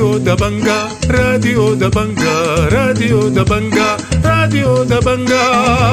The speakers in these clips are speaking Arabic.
راديو دبنجا راديو دبنجا راديو دبنجا راديو دبنجا.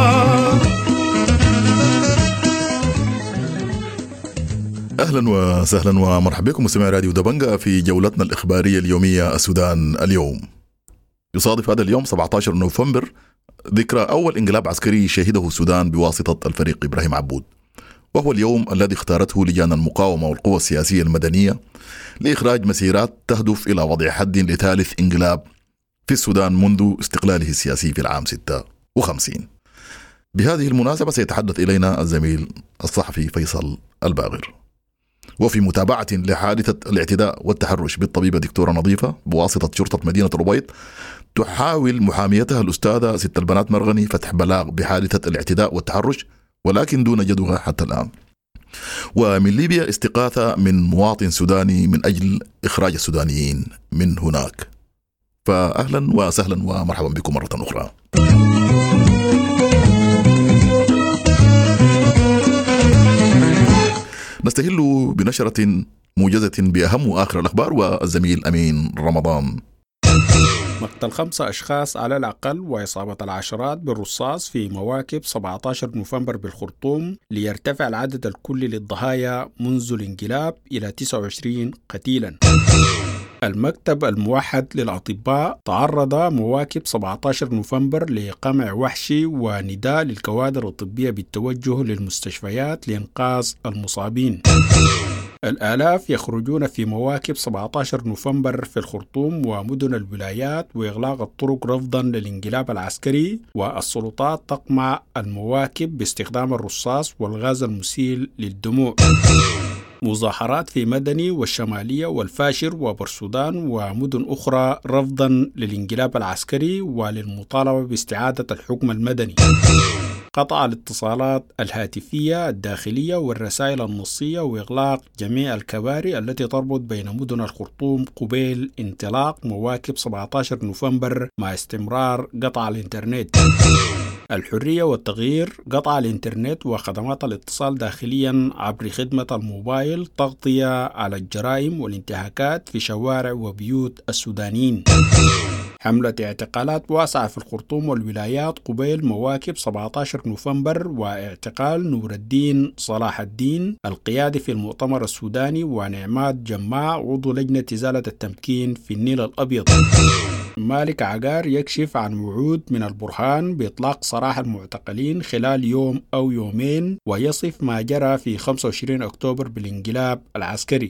أهلا وسهلا ومرحبا بكم مستمعي راديو دبنجا في جولتنا الإخبارية اليومية السودان اليوم. يصادف هذا اليوم 17 نوفمبر ذكرى أول انقلاب عسكري شهده السودان بواسطة الفريق إبراهيم عبود، وهو اليوم الذي اختارته لجان المقاومة والقوى السياسية المدنية لإخراج مسيرات تهدف إلى وضع حد لثالث انقلاب في السودان منذ استقلاله السياسي في العام 56. بهذه المناسبة سيتحدث إلينا الزميل الصحفي فيصل الباغر. وفي متابعة لحادثة الاعتداء والتحرش بالطبيبة دكتورة نظيفة بواسطة شرطة مدينة الأبيض، تحاول محاميتها الأستاذة ست البنات مرغني فتح بلاغ بحادثة الاعتداء والتحرش، ولكن دون جدوى حتى الآن. ومن ليبيا استغاثة من مواطن سوداني من أجل إخراج السودانيين من هناك. فأهلا وسهلا ومرحبا بكم مرة أخرى. نستهل بنشرة موجزة بأهم وآخر الأخبار والزميل أمين رمضان. مقتل 5 أشخاص على الأقل وإصابة العشرات بالرصاص في مواكب 17 نوفمبر بالخرطوم، ليرتفع العدد الكلي للضحايا منذ الانقلاب إلى 29 قتيلا. المكتب الموحد للأطباء تعرض مواكب 17 نوفمبر لقمع وحشي ونداء للكوادر الطبية بالتوجه للمستشفيات لإنقاذ المصابين. الآلاف يخرجون في مواكب 17 نوفمبر في الخرطوم ومدن الولايات وإغلاق الطرق رفضا للانقلاب العسكري، والسلطات تقمع المواكب باستخدام الرصاص والغاز المسيل للدموع. مظاهرات في مدني والشمالية والفاشر وبرسودان ومدن أخرى رفضا للانقلاب العسكري وللمطالبة باستعادة الحكم المدني. قطع الاتصالات الهاتفية الداخلية والرسائل النصية وإغلاق جميع الكباري التي تربط بين مدن الخرطوم قبيل انطلاق مواكب 17 نوفمبر مع استمرار قطع الإنترنت. الحرية والتغيير قطع الإنترنت وخدمات الاتصال داخليا عبر خدمة الموبايل تغطية على الجرائم والانتهاكات في شوارع وبيوت السودانيين. حملة اعتقالات واسعة في الخرطوم والولايات قبيل مواكب 17 نوفمبر واعتقال نور الدين صلاح الدين القيادي في المؤتمر السوداني ونعمات جماع عضو لجنة إزالة التمكين في النيل الأبيض. مالك عقار يكشف عن وعود من البرهان بإطلاق سراح المعتقلين خلال يوم أو يومين، ويصف ما جرى في 25 أكتوبر بالانقلاب العسكري.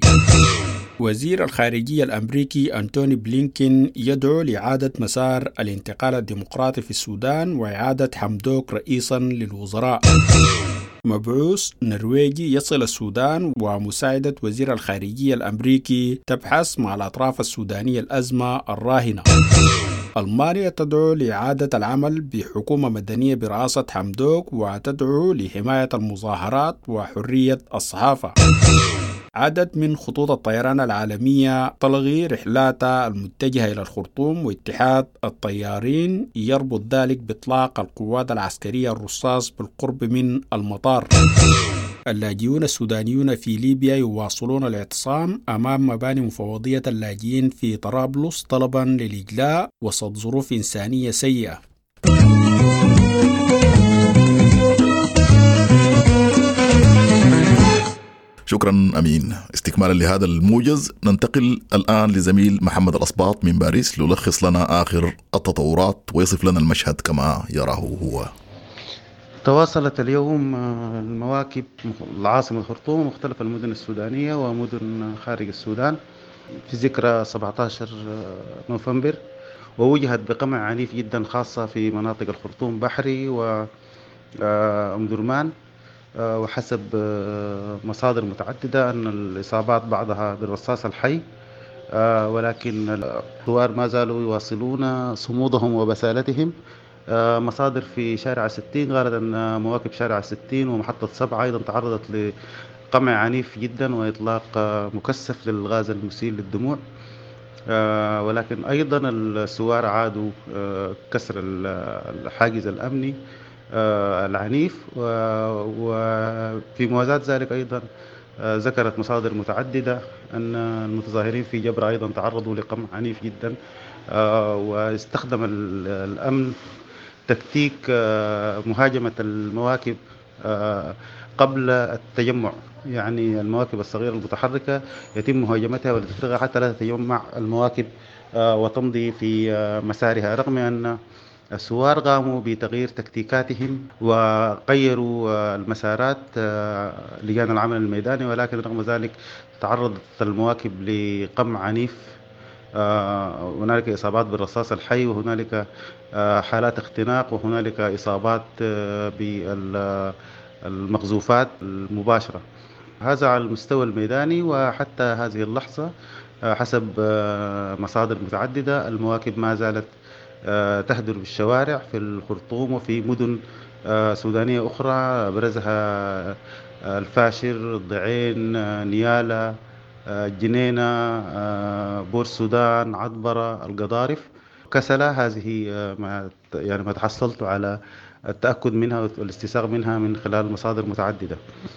وزير الخارجية الأمريكي أنتوني بلينكين يدعو لإعادة مسار الانتقال الديمقراطي في السودان وإعادة حمدوك رئيسا للوزراء. مبعوث نرويجي يصل السودان ومساعدة وزير الخارجية الأمريكي تبحث مع الأطراف السودانية الأزمة الراهنة. ألمانيا تدعو لإعادة العمل بحكومة مدنية برئاسة حمدوك وتدعو لحماية المظاهرات وحرية الصحافة. عدد من خطوط الطيران العالمية تلغي رحلاتها المتجهة إلى الخرطوم، واتحاد الطيارين يربط ذلك بإطلاق القوات العسكرية الرصاص بالقرب من المطار. اللاجئون السودانيون في ليبيا يواصلون الاعتصام أمام مباني مفوضية اللاجئين في طرابلس طلبا للإجلاء وسط ظروف إنسانية سيئة. شكرا أمين. استكمالا لهذا الموجز ننتقل الآن لزميل محمد الأصباط من باريس ليلخص لنا آخر التطورات ويصف لنا المشهد كما يراه هو. تواصلت اليوم المواكب العاصمة الخرطوم ومختلف المدن السودانية ومدن خارج السودان في ذكرى 17 نوفمبر، ووجهت بقمع عنيف جدا خاصة في مناطق الخرطوم بحري وأم درمان، وحسب مصادر متعددة أن الإصابات بعضها بالرصاص الحي، ولكن الثوار ما زالوا يواصلون صمودهم وبسالتهم. مصادر في شارع 60 قالت أن مواكب شارع 60 ومحطة 7 أيضا تعرضت لقمع عنيف جدا وإطلاق مكثف للغاز المسيل للدموع، ولكن أيضا الثوار عادوا كسر الحاجز الأمني العنيف. وفي موازاة ذلك أيضا ذكرت مصادر متعددة أن المتظاهرين في جبرة أيضا تعرضوا لقمع عنيف جدا، واستخدم الأمن تكتيك مهاجمة المواكب قبل التجمع. يعني المواكب الصغيرة المتحركة يتم مهاجمتها والتفريغها حتى لا تتجمع المواكب وتمضي في مسارها، رغم أن الثوار قاموا بتغيير تكتيكاتهم وغيروا المسارات لجان العمل الميداني، ولكن رغم ذلك تعرضت المواكب لقمع عنيف. هنالك إصابات بالرصاص الحي، وهنالك حالات اختناق، وهنالك إصابات بالمقذوفات المباشرة. هذا على المستوى الميداني. وحتى هذه اللحظة حسب مصادر متعددة المواكب ما زالت تهدر بالشوارع في الخرطوم وفي مدن سودانية أخرى أبرزها الفاشر، الضعين، نيالا، جنينة، بور السودان، عطبرة، القضارف، كسلة. هذه ما تحصلت على التأكد منها والاستساغ منها من خلال مصادر متعددة.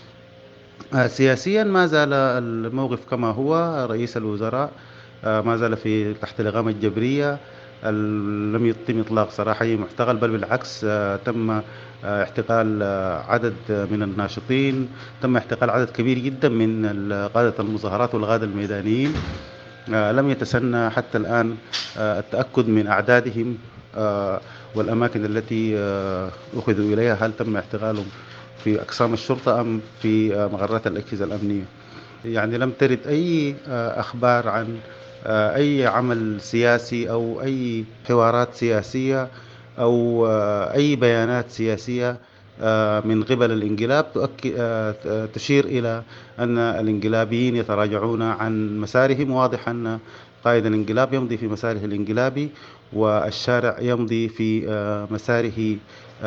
سياسيا ما زال الموقف كما هو. رئيس الوزراء ما زال تحت الإقامة الجبرية، لم يتم إطلاق سراحه معتقل، بل بالعكس تم اعتقال عدد من الناشطين، تم اعتقال عدد كبير جدا من قادة المظاهرات والقادة الميدانيين. لم يتسنى حتى الآن التأكد من أعدادهم والأماكن التي أخذوا إليها، هل تم اعتقالهم في أقسام الشرطة أم في مقرات الأجهزة الأمنية. يعني لم ترد أي أخبار عن أي عمل سياسي أو أي حوارات سياسية أو أي بيانات سياسية من قبل الانقلاب تشير إلى أن الانقلابيين يتراجعون عن مسارهم. واضح أن قائد الانقلاب يمضي في مساره الانقلابي، والشارع يمضي في مساره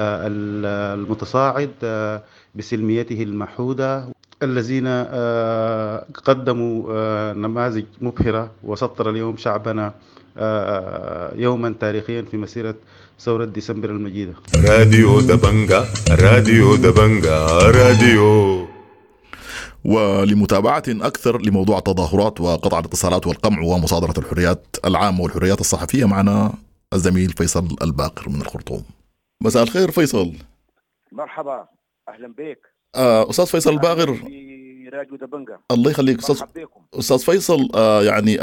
المتصاعد بسلميته المحودة. الذين قدموا نماذج مبهرة وسطر اليوم شعبنا يوما تاريخيا في مسيرة ثورة ديسمبر المجيدة. راديو دبنجا، راديو دبنجا، راديو. ولمتابعة أكثر لموضوع التظاهرات وقطع الاتصالات والقمع ومصادرة الحريات العامة والحريات الصحفية معنا الزميل فيصل الباقر من الخرطوم. مساء الخير فيصل. مرحبا، أهلا بك. أستاذ فيصل الباقر في راديو دبنجا. الله يخليك أستاذ فيصل. يعني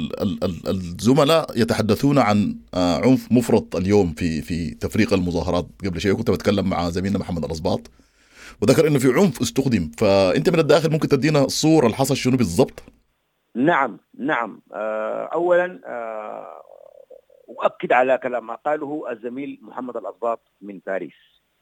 الزملاء يتحدثون عن عنف مفرط اليوم في تفريق المظاهرات. قبل شوي كنت بتكلم مع زميلنا محمد الأصباط وذكر إنه في عنف استخدم، فأنت من الداخل ممكن تدينا الصورة اللي حصل شنو بالضبط؟ نعم. أولا أؤكد على كلام ما قاله الزميل محمد الأصباط من باريس.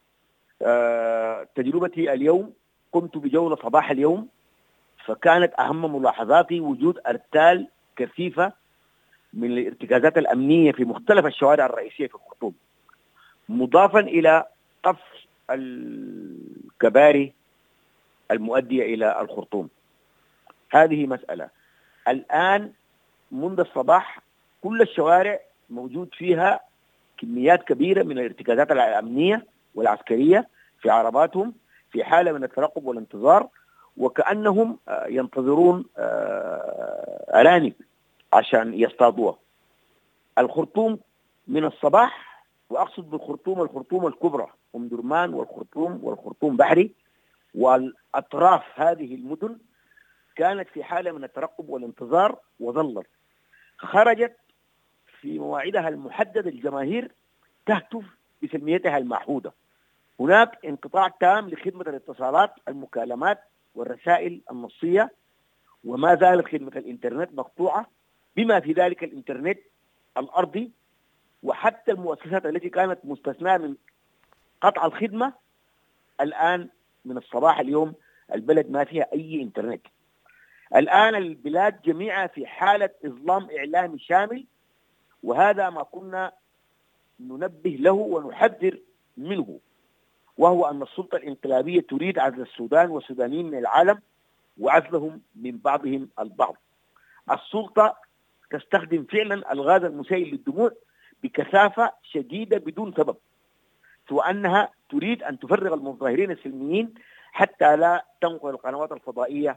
تجربتي اليوم، قمت بجولة صباح اليوم، فكانت أهم ملاحظاتي وجود أرتال كثيفة من الارتكازات الأمنية في مختلف الشوارع الرئيسية في الخرطوم، مضافا إلى قصف الكباري المؤدية إلى الخرطوم. هذه مسألة. الآن منذ الصباح كل الشوارع موجود فيها كميات كبيرة من الارتكازات الأمنية والعسكرية في عرباتهم في حالة من الترقب والانتظار، وكأنهم ينتظرون أرانب عشان يصطادوها. الخرطوم من الصباح، وأقصد بالخرطوم الخرطوم الكبرى، أم درمان والخرطوم بحري والأطراف هذه المدن، كانت في حالة من الترقب والانتظار، وظلت خرجت في مواعيدها المحددة الجماهير تهتف بسلميتها المعهودة. هناك انقطاع تام لخدمة الاتصالات، المكالمات والرسائل النصية، وما زالت خدمة الإنترنت مقطوعة، بما في ذلك الإنترنت الأرضي، وحتى المؤسسات التي كانت مستثناة من قطع الخدمة الآن من الصباح اليوم البلد ما فيها أي إنترنت. الآن البلاد جميعها في حالة إظلام إعلامي شامل، وهذا ما كنا ننبه له ونحذر منه، وهو أن السلطة الانقلابية تريد عزل السودان والسودانيين من العالم وعزلهم من بعضهم البعض. السلطة تستخدم فعلا الغاز المسيل للدموع بكثافة شديدة بدون سبب، سوى أنها تريد أن تفرغ المظاهرين السلميين حتى لا تنقل القنوات الفضائية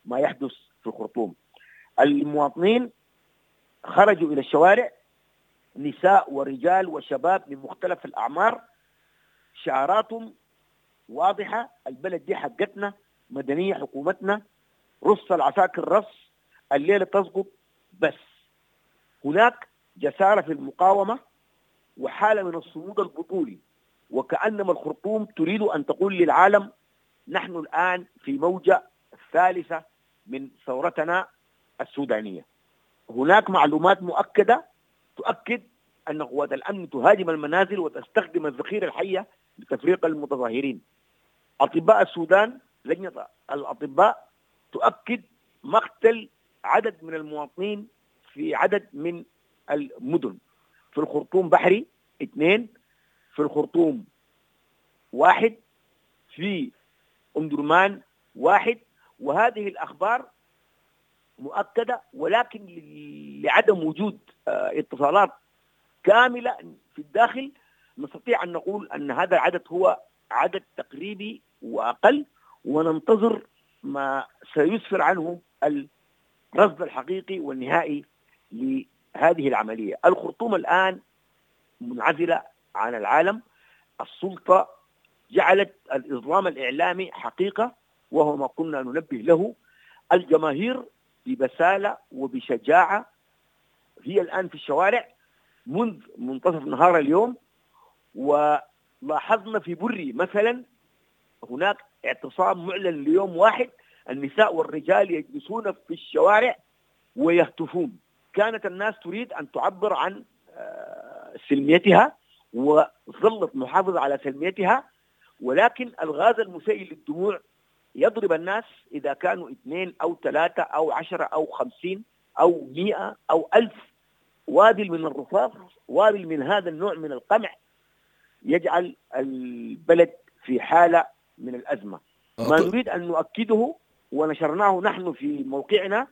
ما يحدث في الخرطوم. المواطنين خرجوا إلى الشوارع، نساء ورجال وشباب من مختلف الأعمار، شعاراتهم واضحة: البلد دي حقتنا، مدنية حكومتنا، رص العساكر رص، الليلة تسقط بس. هناك جسارة في المقاومة وحالة من الصمود البطولي، وكأنما الخرطوم تريد أن تقول للعالم نحن الآن في موجة ثالثة من ثورتنا السودانية. هناك معلومات مؤكدة تؤكد أن قوات الأمن تهاجم المنازل وتستخدم الذخيرة الحية لتفريق المتظاهرين. أطباء السودان، لجنة الأطباء، تؤكد مقتل عدد من المواطنين في عدد من المدن. في الخرطوم بحري 2، في الخرطوم 1، في أم درمان 1. وهذه الأخبار مؤكدة، ولكن لعدم وجود اتصالات كاملة في الداخل نستطيع أن نقول أن هذا العدد هو عدد تقريبي وأقل، وننتظر ما سيسفر عنه الرصد الحقيقي والنهائي لهذه العملية. الخرطوم الآن منعزلة عن العالم. السلطة جعلت الإظلام الإعلامي حقيقة، وهو ما كنا ننبه له. الجماهير ببسالة وبشجاعة هي الآن في الشوارع منذ منتصف نهار اليوم. ولاحظنا في بري مثلا هناك اعتصام معلن ليوم واحد، النساء والرجال يجلسون في الشوارع ويهتفون. كانت الناس تريد أن تعبر عن سلميتها وظلت محافظة على سلميتها، ولكن الغاز المسيل للدموع يضرب الناس إذا كانوا 2 أو 3 أو 10 أو 50 أو 100 أو 1000 وابل من الرصاص، وابل من هذا النوع من القمع، يجعل البلد في حالة من الأزمة. ما نريد أن نؤكده ونشرناه نحن في موقعنا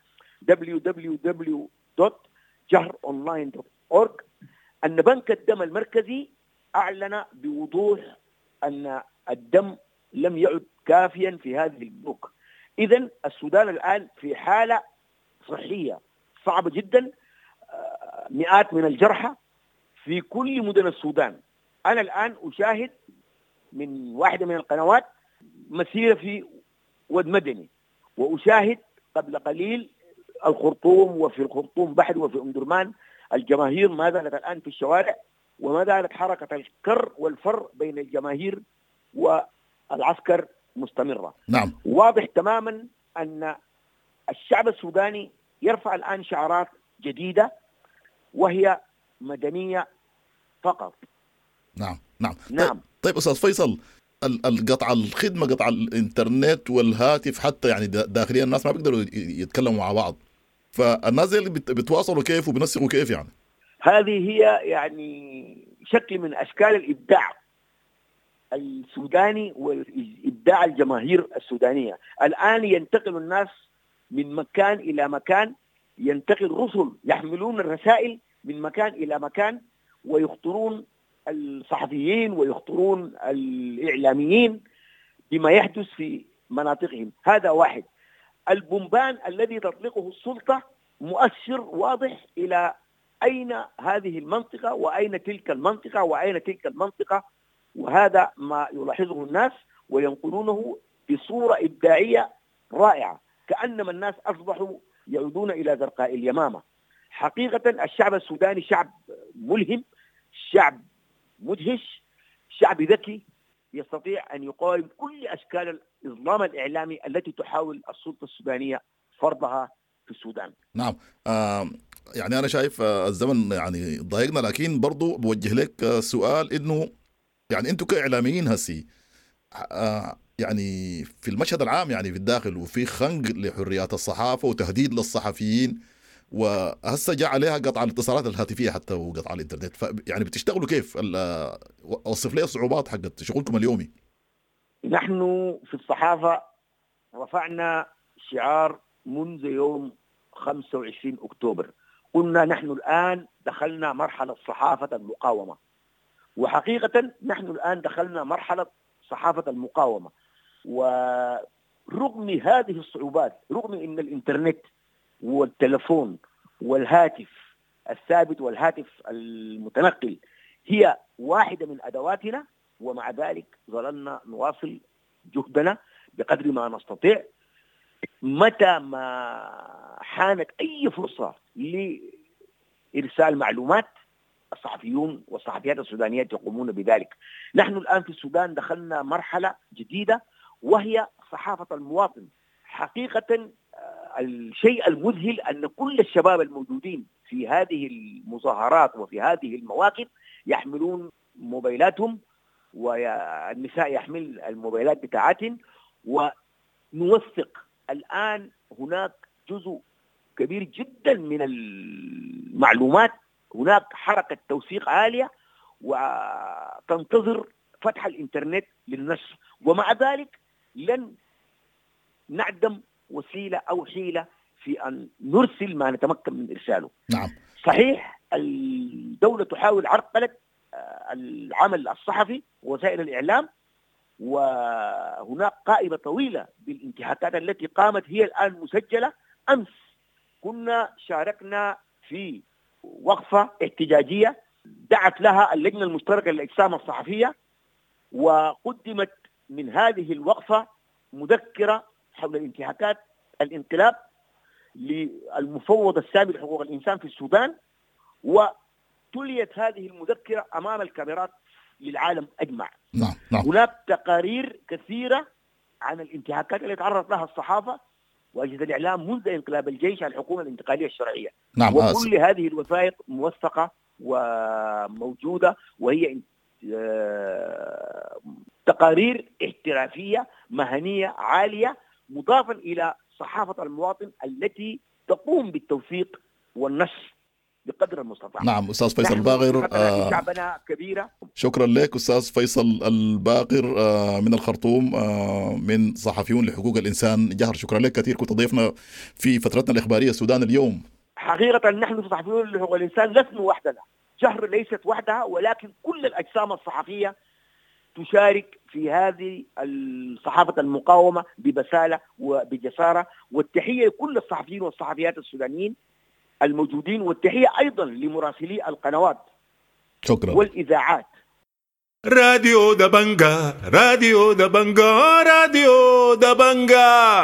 www.jahronline.org أن بنك الدم المركزي أعلن بوضوح أن الدم لم يعد كافيا في هذه البنوك. إذن السودان الآن في حالة صحية صعبة جدا، مئات من الجرحى في كل مدن السودان. أنا الآن أشاهد من واحدة من القنوات مسيرة في ود مدني، وأشاهد قبل قليل الخرطوم، وفي الخرطوم بحر، وفي أم درمان. الجماهير ما زالت الآن في الشوارع، وما زالت حركة الكر والفر بين الجماهير والعسكر مستمرة. نعم. واضح تماما أن الشعب السوداني يرفع الآن شعارات جديدة وهي مدنية فقط. نعم نعم نعم. طيب أستاذ فيصل، القطع الخدمة، قطع الإنترنت والهاتف حتى يعني داخليا الناس ما بيقدروا يتكلموا مع بعض، فالناس اللي بتواصلوا كيف وبنسقوا كيف يعني؟ هذه هي يعني شكل من أشكال الإبداع السوداني وإبداع الجماهير السودانية. الآن ينتقل الناس من مكان إلى مكان، ينتقل رسل يحملون الرسائل من مكان إلى مكان، ويخطرون الصحفيين ويخطرون الإعلاميين بما يحدث في مناطقهم. هذا واحد. البومبان الذي تطلقه السلطة مؤشر واضح إلى أين هذه المنطقة وأين تلك المنطقة وأين تلك المنطقة، وهذا ما يلاحظه الناس وينقلونه بصورة إبداعية رائعة، كأنما الناس أصبحوا يعودون إلى زرقاء اليمامة. حقيقة الشعب السوداني شعب ملهم، شعب مدهش، شعب ذكي يستطيع أن يقاوم كل أشكال الإظلام الإعلامي التي تحاول السلطة السودانية فرضها في السودان. نعم. يعني أنا شايف الزمن يعني ضايقنا، لكن برضو بوجه لك سؤال إنه يعني أنتم كإعلاميين هسي يعني في المشهد العام يعني في الداخل، وفي خنق لحريات الصحافة وتهديد للصحفيين، وهسه جاء عليها قطع الاتصالات الهاتفية حتى وقطع الإنترنت، يعني بتشتغلوا كيف؟ وصف لي الصعوبات حقت شغلكم اليومي. نحن في الصحافة رفعنا شعار منذ يوم 25 أكتوبر، قلنا نحن الآن دخلنا مرحلة صحافة المقاومة، وحقيقة نحن الآن دخلنا مرحلة صحافة المقاومة. ورغم رغم هذه الصعوبات، رغم أن الإنترنت والتلفون والهاتف الثابت والهاتف المتنقل هي واحدة من أدواتنا، ومع ذلك ظللنا نواصل جهدنا بقدر ما نستطيع. متى ما حانت أي فرصة لإرسال معلومات، الصحفيون والصحفيات السودانيات يقومون بذلك. نحن الآن في السودان دخلنا مرحلة جديدة وهي صحافة المواطن. حقيقة الشيء المذهل أن كل الشباب الموجودين في هذه المظاهرات وفي هذه المواقف يحملون موبايلاتهم، والنساء يحمل الموبايلات بتاعتهم، ونوثق. الآن هناك جزء كبير جدا من المعلومات، هناك حركة توثيق عالية وتنتظر فتح الإنترنت للنشر، ومع ذلك لن نعدم وسيلة أو حيلة في أن نرسل ما نتمكن من إرساله. نعم. صحيح الدولة تحاول عرقلة العمل الصحفي ووسائل الإعلام، وهناك قائمة طويلة بالانتهاكات التي قامت، هي الآن مسجلة. أمس كنا شاركنا في وقفة احتجاجية دعت لها اللجنة المشتركة للأجسام الصحفية، وقدمت من هذه الوقفة مذكرة حول انتهاكات الانقلاب للمفوض السامي لحقوق الإنسان في السودان، وتليت هذه المذكرة أمام الكاميرات للعالم أجمع. نعم. نعم. هناك تقارير كثيرة عن الانتهاكات التي تعرض لها الصحافة وأجهزة الإعلام منذ انقلاب الجيش على الحكومة الانتقالية الشرعية. نعم. وكل هذه الوثائق موثقة وموجودة، وهي تقارير احترافية مهنية عالية، مضافا إلى صحافة المواطن التي تقوم بالتوثيق والنشر بقدر المستطاع. نعم. أستاذ فيصل الباقر، شعبنا كبيرة. شكرا لك أستاذ فيصل الباقر من الخرطوم، من صحفيون لحقوق الإنسان جهر. شكرا لك كثير، كنت ضيفنا في فترتنا الإخبارية السودان اليوم. حقيقة نحن في صحفيون لحقوق الإنسان لسنا وحدنا، جهر ليست وحدها، ولكن كل الأجسام الصحفية تشارك في هذه الصحافة المقاومة ببسالة وبجسارة. والتحية لكل الصحفيين والصحفيات السودانيين الموجودين، والتحية أيضا لمراسلي القنوات شكرا. والإذاعات. راديو دبنجا، راديو دبنجا، راديو دبنجا.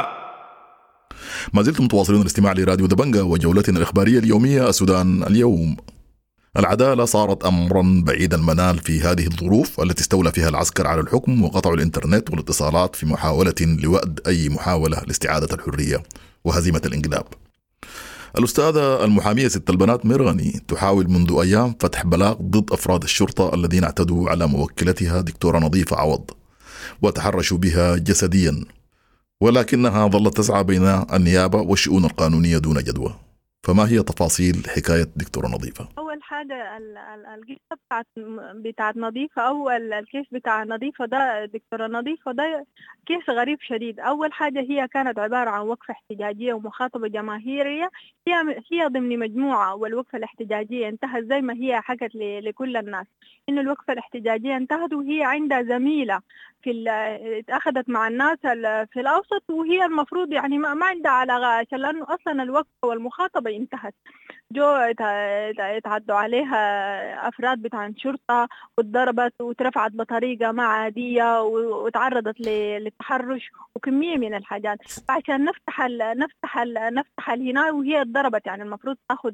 ما زلتم متواصلين الاستماع لراديو دبنجا وجولتنا الإخبارية اليومية السودان اليوم. العدالة صارت أمرا بعيد المنال في هذه الظروف التي استولى فيها العسكر على الحكم وقطعوا الإنترنت والاتصالات في محاولة لوأد أي محاولة لاستعادة الحرية وهزيمة الانقلاب. الأستاذة المحامية ست البنات ميرغني تحاول منذ أيام فتح بلاغ ضد أفراد الشرطة الذين اعتدوا على موكلتها دكتورة نظيفة عوض وتحرشوا بها جسديا، ولكنها ظلت تسعى بين النيابة والشؤون القانونية دون جدوى. فما هي تفاصيل حكاية دكتورة نظيفة؟ أول حاجة القصة بتاعت نظيفة، أو الكيس بتاع نظيفة ده، دكتورة نظيفة ده كيس غريب شديد. أول حاجة هي كانت عبارة عن وقفة احتجاجية ومخاطبة جماهيرية، هي ضمن مجموعة، والوقفة الاحتجاجية انتهت زي ما هي حكت لكل الناس إنه الوقفة الاحتجاجية انتهت، وهي عندها زميلة اتأخذت مع الناس في الأوسط، وهي المفروض يعني ما عندها علاقة، عشان لأنه أصلا الوقفة والمخاطبة انتهت. جو اتعدوا عليها أفراد بتاع الشرطة واتضربت واترفعت بطريقة ما عادية وتعرضت للتحرش وكمية من الحاجات. عشان نفتح الهنا وهي اتضربت، يعني المفروض تأخذ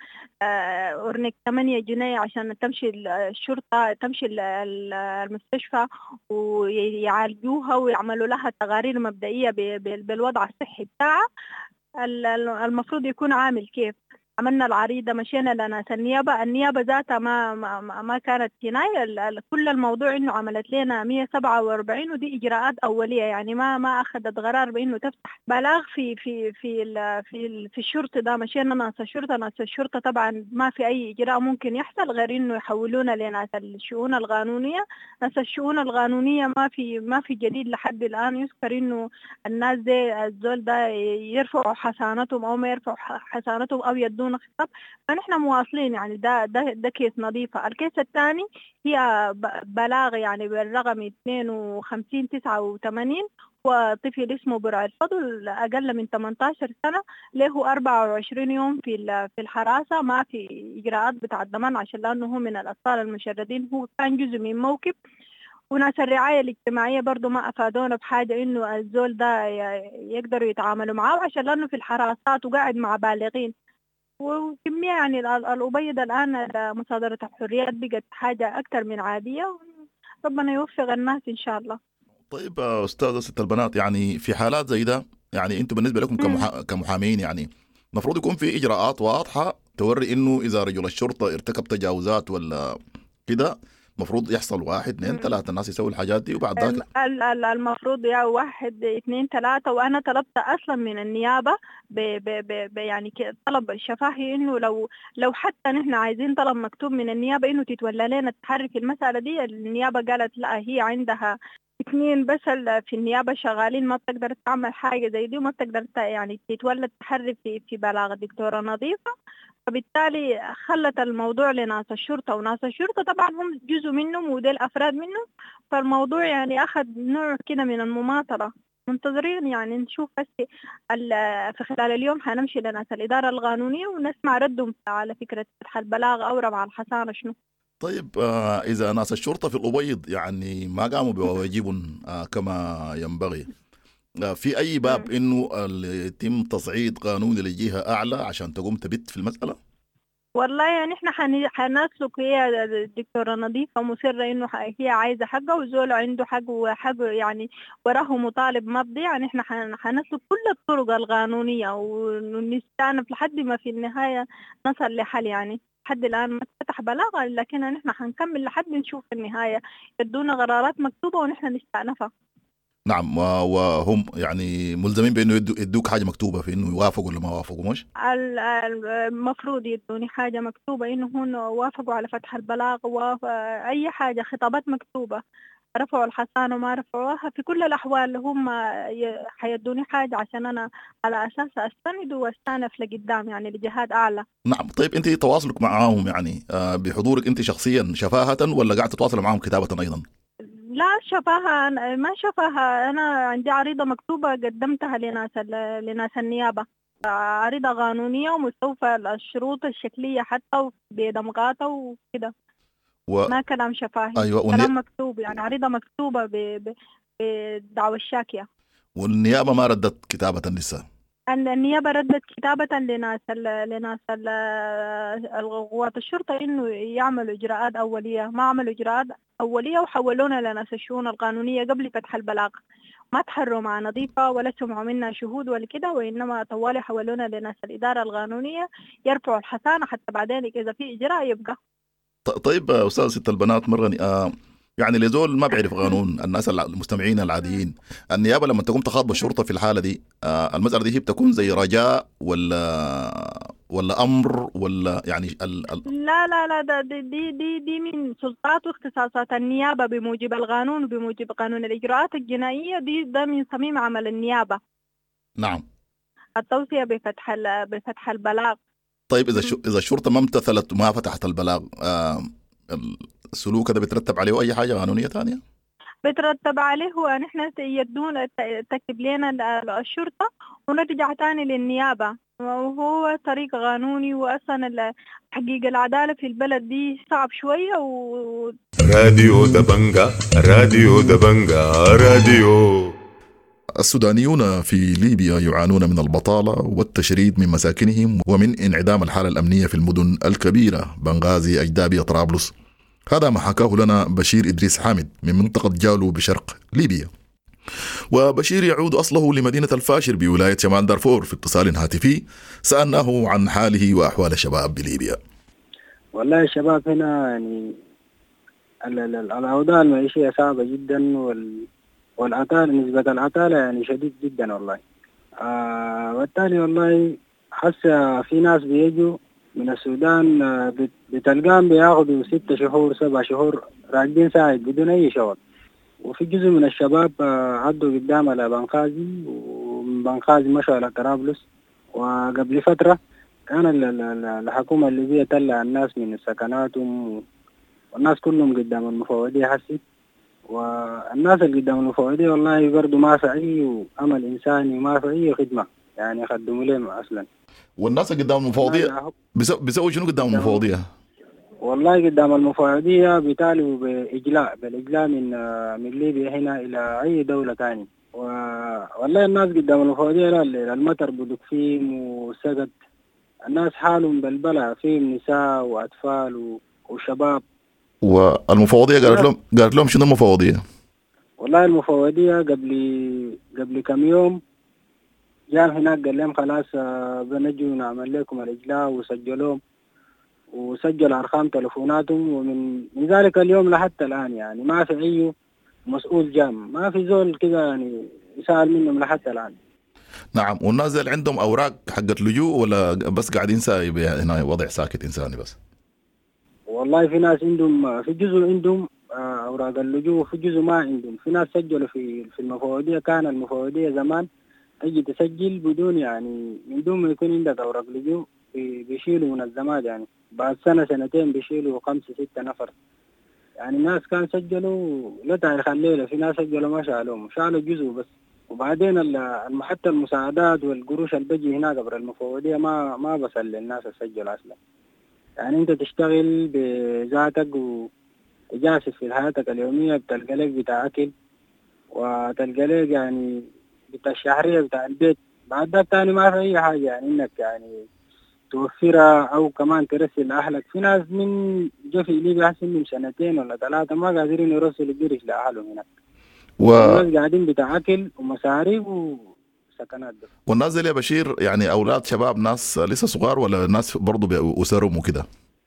أورنيك 8 جنيه عشان تمشي الشرطة، تمشي المستشفى ويعالجوها ويعملوا لها تقارير مبدئية بالوضع الصحي بتاعها. المفروض يكون عامل كيف. عملنا العريضة، مشينا لناس النيابة ذاتها ما كانت هناية. كل الموضوع إنه عملت لنا 147 ودي إجراءات أولية، يعني ما أخذت قرار بإنه تفتح بلاغ في الشرطة ده. مشينا ناس الشرطة طبعا ما في أي إجراء ممكن يحصل غير إنه يحولونا لناس الشؤون القانونية. ناس الشؤون القانونية ما في جديد لحد الآن. يذكر إنه الناس دي الزول ده يرفعوا حسانتهم أو ما يرفعوا حسانتهم أو يدون يعملون خطاب. فنحن مواصلين يعني ده كيس نظيفة. الكيس الثاني هي بلاغ يعني بالرقم 52-89، وطفل اسمه برع الفضل أقل من 18 سنة، له 24 يوم في الحراسة، ما في إجراءات بتاع الضمان عشان لأنه هو من الأطفال المشردين. هو كان جزء من موكب، وناس الرعاية الاجتماعية برضو ما أفادونا بحاجة إنه الزول ده يقدروا يتعاملوا معه عشان لأنه في الحراسات وقاعد مع بالغين. وكمية يعني الأبيض الآن مصادرة الحريات بقت حاجة أكثر من عادية. ربنا يوفق الناس إن شاء الله. طيب أستاذة ست البنات، يعني في حالات زي ده يعني أنتم بالنسبة لكم كمحامين يعني المفروض يكون في إجراءات واضحة توري إنه إذا رجل الشرطة ارتكب تجاوزات ولا كده المفروض يحصل 1 2 3 الناس يسوي الحاجات دي وبعد ذاك المفروض يا 1 2 3. وأنا طلبت أصلا من النيابة يعني طلب شفاهي إنه لو حتى نحن عايزين طلب مكتوب من النيابة إنه تتولى لنا التحري في المسألة دي. النيابة قالت لا، هي عندها 2 بس في النيابة شغالين، ما بتقدر تعمل حاجة زي دي، وما بتقدر يعني تتولى التحري في بلاغ الدكتورة نظيفة. فبالتالي خلت الموضوع لناس الشرطة، وناس الشرطة طبعا هم جزء منهم وديل أفراد منهم. فالموضوع يعني أخذ نوع كده من المماطلة. منتظرين يعني نشوف بس في خلال اليوم حنمشي لناس الإدارة القانونية ونسمع ردهم على فكرة فتح البلاغ أو رفع الحصانة شنو. طيب إذا ناس الشرطة في الأبيض يعني ما قاموا بواجبهم كما ينبغي، في أي باب إنه يتم تصعيد قانوني لجهة أعلى عشان تقوم تبت في المسألة؟ والله يعني إحنا حنسلك. هي الدكتورة نظيفة مصرة إنه هي عايزة حقه، وزول عنده حق وحق يعني وراه مطالب مبدي. يعني إحنا حنسلك كل الطرق القانونية ونستأنف لحد ما في النهاية نصل لحل. يعني لحد الآن ما فتح بلاغ، لكن نحن حنكمل لحد نشوف النهاية، يدونا قرارات مكتوبة ونحن نستأنفها. نعم، وهم يعني ملزمين بأنه يدوك حاجة مكتوبة في أنه يوافقوا ولا ما وافقوا؟ مش المفروض يدوني حاجة مكتوبة إنه هم وافقوا على فتح البلاغ، وأي حاجة خطابات مكتوبة، رفعوا الحصانة وما رفعوها. في كل الأحوال هم حيدوني حاجة عشان أنا على أساس أستند واستأنف لقدام يعني لجهات أعلى. نعم. طيب أنت تواصلك معهم يعني بحضورك أنت شخصيا شفاهة ولا قاعد تتواصل معهم كتابة أيضا؟ لا شفاها، ما شفاها. أنا عندي عريضة مكتوبة قدمتها لناس النيابة، عريضة قانونية ومستوفى الشروط الشكلية حتى بدمغاتها وكده. ما كلام شفاهي. أيوة. كلام مكتوب يعني عريضة مكتوبة بدعوى الشاكية. والنيابة ما ردت كتابة لسه؟ النيابة ردت كتابة لناس قوات الشرطة إنه يعملوا إجراءات أولية. ما عملوا إجراءات أولية وحولونا لناس الشؤون القانونية قبل فتح البلاغ. ما تحروا مع نظيفة ولا سمعوا منا شهود ولا كده، وإنما طوالي حولونا لناس الإدارة القانونية يرفعوا الحصانة حتى بعدين إذا في إجراء يبقى. طيب أستاذ ست البنات مرة يعني لزول ما بيعرف قانون، الناس المستمعين العاديين، النيابة لما تقوم تخاطب الشرطة في الحالة دي المسألة دي هي بتكون زي رجاء ولا أمر ولا يعني لا دي من سلطات واختصاصات النيابة بموجب القانون وبموجب قانون الإجراءات الجنائية. ده من صميم عمل النيابة. نعم. التوصية بفتح البلاغ. طيب إذا الشرطة ما امتثلت وما فتحت البلاغ السلوك ده بيترتب عليه أي حاجة قانونية تانية؟ بترتب عليه ونحن يدون تكتب لنا الشرطة ونرجع تاني للنيابة، وهو طريق قانوني. وأصلا تحقيق العدالة في البلد دي صعب شوية. راديو دبنجا راديو دبنجا راديو. السودانيون في ليبيا يعانون من البطالة والتشريد من مساكنهم ومن انعدام الحالة الأمنية في المدن الكبيرة بنغازي، أجدابية، طرابلس. هذا ما حكاه لنا بشير إدريس حامد من منطقة جالو بشرق ليبيا. وبشير يعود أصله لمدينة الفاشر بولاية شمال دارفور. في اتصال هاتفي سألناه عن حاله وأحوال الشباب بليبيا. والله الشباب هنا يعني الأوضاع المعيشية صعبة جدا، والعطالة نسبة العطالة يعني شديد جدا والله. وبالتالي والله حس في ناس بيجوا من السودان بتلقام بياخدوا 6 شهور 7 شهور راكدين ساعد بدون أي شغل. وفي جزء من الشباب عدوا قدام على بنغازي، ومن بنغازي مشوا على طرابلس. وقبل فترة كان الحكومة الليبية تلع الناس من سكناتهم، والناس كلهم قدام المفوضية حسي، والناس اللي قدام المفوضية والله برضو ما في أي أمل إنساني وما في أي خدمة يعني يخدموا لهم أصلا. والناس اللي قدام المفوضية بيسوي شنو قدام المفوضية؟ والله قدام المفوضية بيطالبوا بالإجلاء من ليبيا هنا إلى أي دولة تاني. والله الناس قدام المفوضية المطر بدك فيهم وسقط، الناس حالهم بالبلع، فيهم نساء وأطفال وشباب. والمفوضية قالت لهم شنو المفوضية؟ والله المفوضية قبل كم يوم جاء هناك قال لهم خلاص بنجوا نعمل لكم الإجلاء، وسجلوهم وسجل أرقام تلفوناتهم، ومن ذلك اليوم لحتى الآن يعني ما في أي مسؤول جام، ما في زول كذا يعني يسأل منهم لحتى الآن. نعم. والناس اللي عندهم أوراق حقت لجوء ولا بس قاعدين سايب هنا وضع ساكت إنساني بس؟ والله في ناس عندهم، في جزء عندهم أوراق اللجوء وفي جزء ما عندهم. في ناس سجلوا في المفوضية، كان المفوضية زمان تجي تسجل بدون يعني من دون ما يكون عندك أوراق لجوء، بيشيلوا منظمات يعني بعد سنة سنتين بيشيلوا 5-6 نفر. يعني الناس كان سجلوا لا تاريخ الليلة، في ناس سجلوا ما شالوا جزء بس. وبعدين حتى المساعدات والقروش اللي بيجي هناك قبل المفوضية ما بسل للناس السجل أصلا. يعني أنت تشتغل بذاتك وتجاسف في حياتك اليومية، بتلقى لك بتاع أكل وتلقى لك يعني بتاع الشهرية بتاع البيت، بعد ده تاني ما في أي حاجة يعني إنك يعني توفرها أو كمان ترسل أهلك. في ناس من جفي ليبيا حسنهم 2 ولا 3 ما قادرين يرسلوا قرش لأهلهم هناك، الناس قاعدين بتاع أكل ومصاريف وسكنات بس. والناس اللي يا بشير يعني أولاد شباب، ناس لسه صغار ولا ناس برضو بأسرهم وكده؟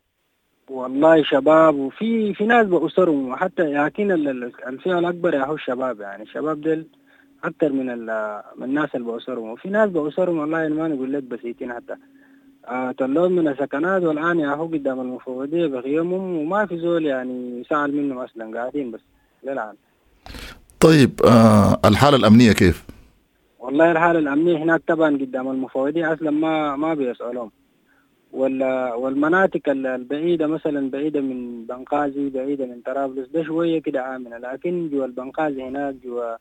والله شباب، وفي ناس بأسرهم، وحتى لكن الفئة الأكبر هو الشباب. يعني الشباب دل أكتر من الناس اللي بأسرهم، وفي ناس بأسرهم والله ما نقول لك بسيطين حتى طلعوا من السكنات، والآن ياهو قدام المفوضية بخيمهم وما في زول يعني يسأل منهم أصلا، قاعدين بس للآن. طيب الحالة الأمنية كيف؟ والله الحالة الأمنية هناك طبعا قدام المفوضية أصلا ما بيسألهم. والمناطق البعيدة مثلا بعيدة من بنغازي، بعيدة من طرابلس، ده شوية كده آمنة، لكن جوا البنغازي هناك جوا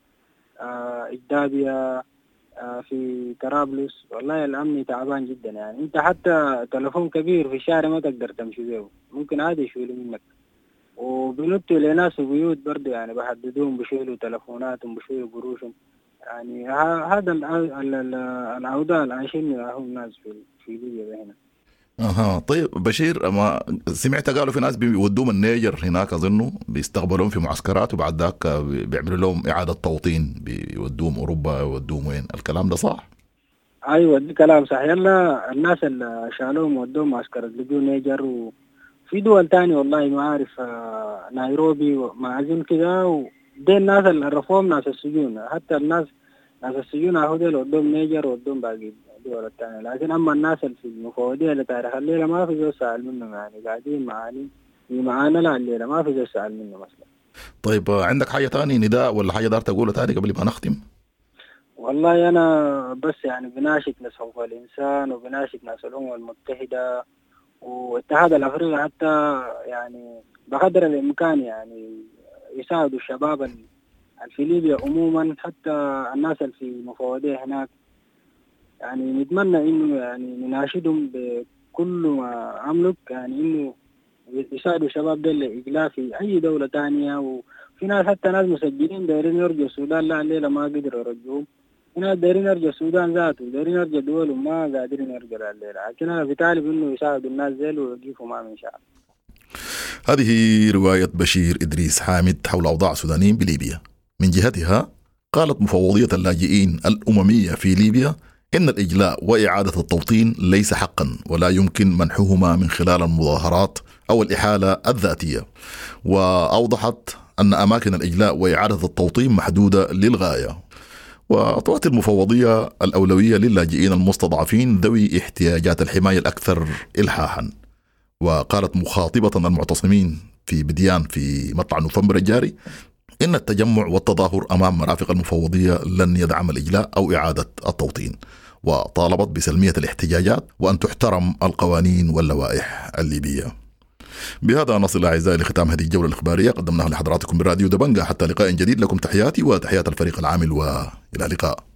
إجدابيا في طرابلس والله الأمن تعبان جدا. يعني أنت حتى تلفون كبير في الشارع ما تقدر تمشي به، ممكن عادي يشيلوا منك، وبنطوا لناس بيوت برضه يعني بحددوهم، بيشيلوا تلفوناتهم، بيشيلوا قروشهم. يعني هذا الأوضاع اللي عايشين هم الناس في ليبيا هنا. طيب بشير، ما سمعت قالوا في ناس بيودوهم النيجر هناك أظنه بيستقبلون في معسكرات وبعد ذاك بيعملوا لهم إعادة توطين، بيودوهم أوروبا، يودوهم وين؟ الكلام ده صح؟ أيوة دي كلام صح. يلا الناس اللي شالوهم ودوهم معسكر اللجوء نيجر، وفي دول تاني والله ما أعرف نيروبي وما أظن كده، ودي الناس اللي عرفوهم ناس السجون، حتى ناس السجون هودول ودوهم نيجر ودوهم باقي الدول التانية. لكن أما الناس اللي في المفوضية اللي تاريخ الليلة ما في زول سأل منهم، يعني قاعدين معانا لا الليلة ما في زول سأل منهم أصلا. طيب عندك حاجة تاني نداء ولا حاجة دار تقولها تاني قبل ما نختم؟ والله أنا بس يعني بناشد ناس حقوق الإنسان وبناشد ناس الأمم المتحدة والاتحاد الأفريقي حتى يعني بقدر الإمكان يعني يساعدوا الشباب في ليبيا عموما، حتى الناس اللي في المفوضية هناك. يعني نتمنى إنه يعني نناشدهم بكل ما أملك، يعني إنه يساعدوا الشباب دول لإجلاء في أي دولة تانية. وفي ناس حتى ناس مسجلين دايرين يرجعوا السودان، لا الليلة ما قدروا يرجعوهم. هنا دايرين يرجعوا السودان ذاته، دايرين يرجعوا دول وما قادرين يرجعوا الليلة. لكن أنا في طالب إنه يساعدوا الناس دول ويوقفوا معهم إن شاء الله. هذه رواية بشير إدريس حامد حول أوضاع السودانيين بليبيا. من جهتها قالت مفوضية اللاجئين الأممية في ليبيا إن الإجلاء وإعادة التوطين ليس حقا ولا يمكن منحهما من خلال المظاهرات أو الإحالة الذاتية، وأوضحت أن أماكن الإجلاء وإعادة التوطين محدودة للغاية. وأعطت المفوضية الأولوية للاجئين المستضعفين ذوي احتياجات الحماية الأكثر إلحاحا. وقالت مخاطبة المعتصمين في بديان في مطلع نوفمبر الجاري إن التجمع والتظاهر أمام مرافق المفوضية لن يدعم الإجلاء أو إعادة التوطين، وطالبت بسلمية الاحتجاجات وأن تحترم القوانين واللوائح الليبية. بهذا نصل أعزائي لختام هذه الجولة الإخبارية قدمناها لحضراتكم براديو دبنجة. حتى لقاء جديد، لكم تحياتي وتحيات الفريق العامل، وإلى اللقاء.